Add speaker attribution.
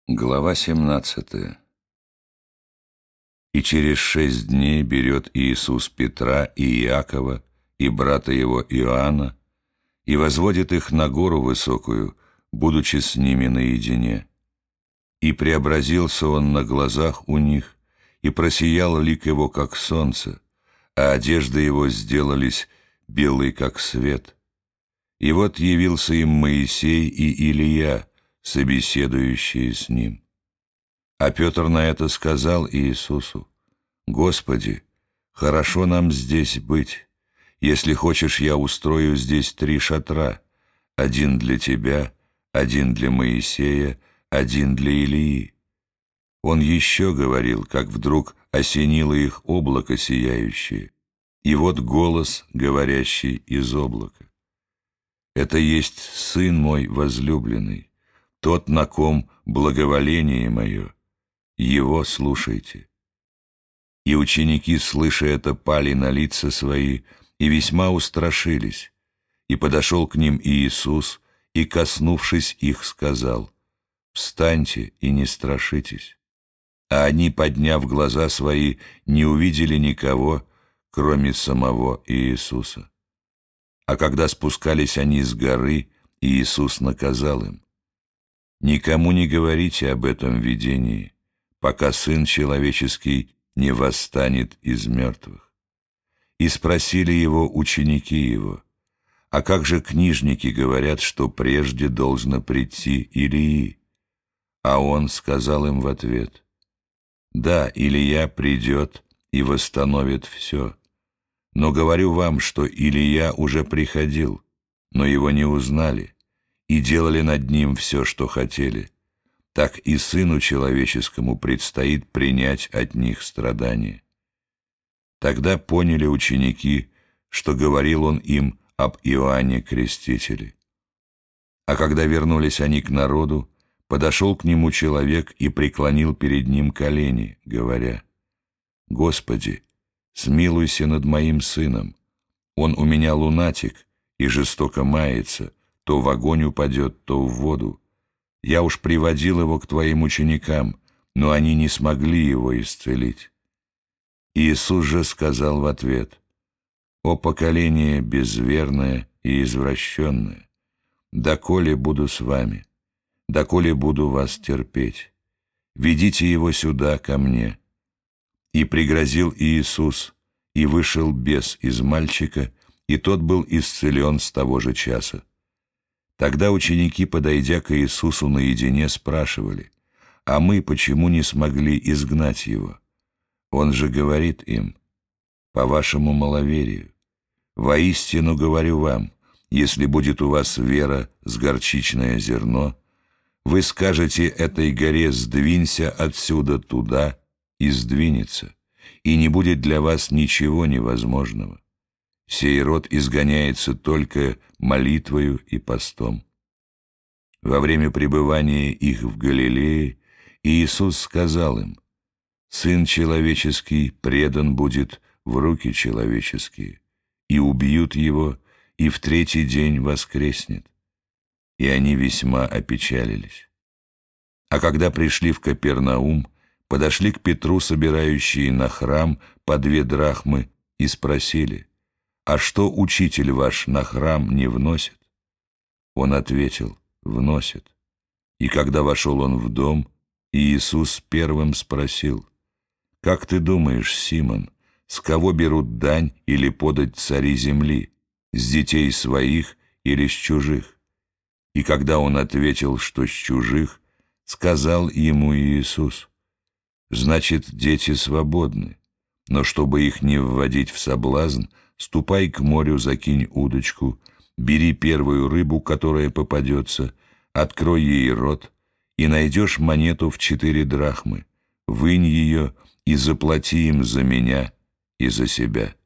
Speaker 1: Глава 17. И через 6 дней берет Иисус Петра и Иакова и брата его Иоанна и возводит их на гору высокую, будучи с ними наедине. И преобразился он на глазах у них, и просиял лик его, как солнце, а одежды его сделались белы, как свет. И вот явился им Моисей и Илия, собеседующие с ним. А Петр на это сказал Иисусу: «Господи, хорошо нам здесь быть. Если хочешь, я устрою здесь 3 шатра, один для тебя, один для Моисея, один для Илии». Он еще говорил, как вдруг осенило их облако сияющее, и вот голос, говорящий из облака: «Это есть Сын мой возлюбленный, тот, на ком благоволение мое, его слушайте». И ученики, слыша это, пали на лица свои и весьма устрашились. И подошел к ним Иисус, и, коснувшись их, сказал: «Встаньте и не страшитесь». А они, подняв глаза свои, не увидели никого, кроме самого Иисуса. А когда спускались они с горы, Иисус наказал им: «Никому не говорите об этом видении, пока Сын Человеческий не восстанет из мертвых». И спросили его ученики его: «А как же книжники говорят, что прежде должно прийти Илии?» А он сказал им в ответ: «Да, Илия придет и восстановит все. Но говорю вам, что Илия уже приходил, но его не узнали, и делали над ним все, что хотели. Так и Сыну Человеческому предстоит принять от них страдания». Тогда поняли ученики, что говорил он им об Иоанне Крестителе. А когда вернулись они к народу, подошел к нему человек и преклонил перед ним колени, говоря: «Господи, смилуйся над моим сыном. Он у меня лунатик и жестоко мается, то в огонь упадет, то в воду. Я уж приводил его к твоим ученикам, но они не смогли его исцелить». Иисус же сказал в ответ: «О поколение безверное и извращенное, доколе буду с вами, доколе буду вас терпеть? Ведите его сюда ко мне». И пригрозил Иисус, и вышел бес из мальчика, и тот был исцелен с того же часа. Тогда ученики, подойдя к Иисусу наедине, спрашивали: «А мы почему не смогли изгнать его?» Он же говорит им: «По вашему маловерию. Воистину говорю вам, если будет у вас вера с горчичное зерно, вы скажете этой горе: сдвинься отсюда туда, и сдвинется, и не будет для вас ничего невозможного. Сей род изгоняется только молитвою и постом». Во время пребывания их в Галилее Иисус сказал им: «Сын Человеческий предан будет в руки человеческие, и убьют его, и в 3-й день воскреснет». И они весьма опечалились. А когда пришли в Капернаум, подошли к Петру собирающие на храм по 2 драхмы и спросили: «А что учитель ваш на храм не вносит?» Он ответил: «Вносит». И когда вошел он в дом, Иисус первым спросил: «Как ты думаешь, Симон, с кого берут дань или подать цари земли, с детей своих или с чужих?» И когда он ответил, что с чужих, сказал ему Иисус: «Значит, дети свободны, но чтобы их не вводить в соблазн, ступай к морю, закинь удочку, бери первую рыбу, которая попадется, открой ей рот, и найдешь монету в 4 драхмы, вынь ее и заплати им за меня и за себя».